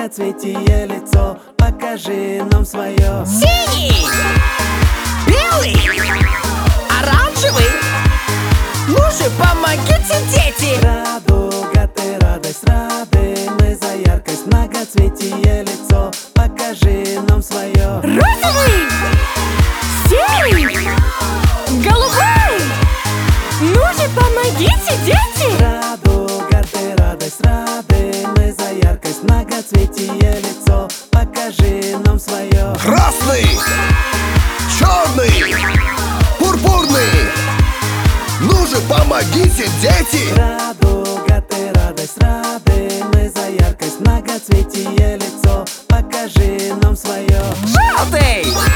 многоцветие лицо, покажи нам свое. Синий, белый, оранжевый. Ну же, помогите, дети! Радуга, ты радость, рады мы за яркость, многоцветие лицо, покажи нам свое. Розовый, серый, голубой. Ну же, помогите, дети! Радуга, ты радость, рады мы за яркость, многоцветие лицо, покажи нам свое. Красный, черный, пурпурный. Ну же, помогите, дети! Радуга, ты радость, рады мы за яркость, многоцветие лицо, покажи нам свое. Желтый,